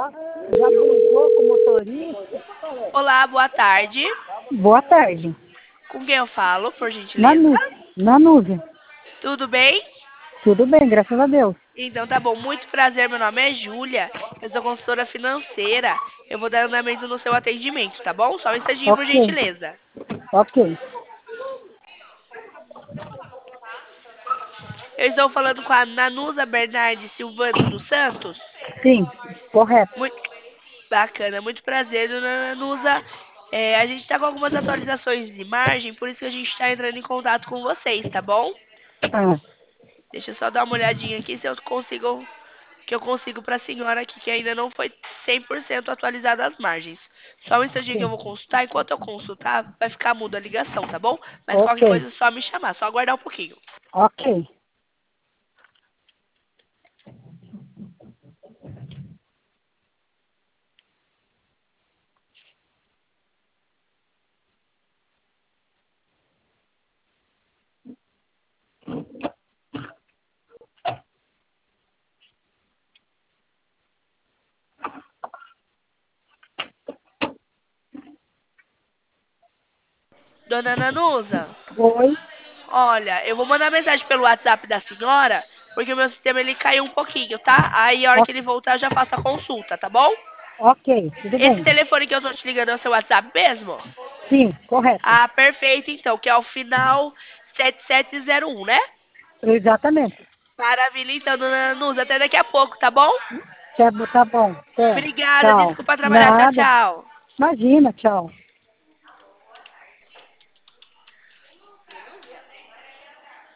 Já brigou com o motorista? Olá, boa tarde. Boa tarde. Com quem eu falo, por gentileza? Nanúzia. Tudo bem? Tudo bem, graças a Deus. Então tá bom, muito prazer, meu nome é Júlia, eu sou consultora financeira. Eu vou dar andamento no seu atendimento, tá bom? Só um instantinho, por Ok, gentileza. ok. Eu estou falando com a Nanusa Bernardes Silvano dos Santos. Sim, correto. Muito bacana, muito prazer, dona Nanusa. A gente está com algumas atualizações de margem, por isso que a gente está entrando em contato com vocês, tá bom? Ah, Deixa eu só dar uma olhadinha aqui se eu consigo, que eu consigo para a senhora aqui, que ainda não foi 100% atualizada as margens. Só um instantinho que eu sim. vou consultar. Enquanto eu consultar, vai ficar muda a ligação, tá bom? Mas Ok, qualquer coisa é só me chamar, só aguardar um pouquinho. ok. Dona Nanusa, Oi, olha, eu vou mandar mensagem pelo WhatsApp da senhora, porque o meu sistema ele caiu um pouquinho, tá? Aí a hora que ele voltar eu já faço a consulta, tá bom? ok, tudo Esse bem. telefone que eu tô te ligando é o seu WhatsApp mesmo? Sim, correto. Ah, perfeito então, que é o final 7701, né? Exatamente. Maravilha, então, dona Nusa, até daqui a pouco, tá bom? Tá bom. Até. Obrigada, Tchau. desculpa atrapalhar, tchau, Nada. tchau. Imagina, tchau.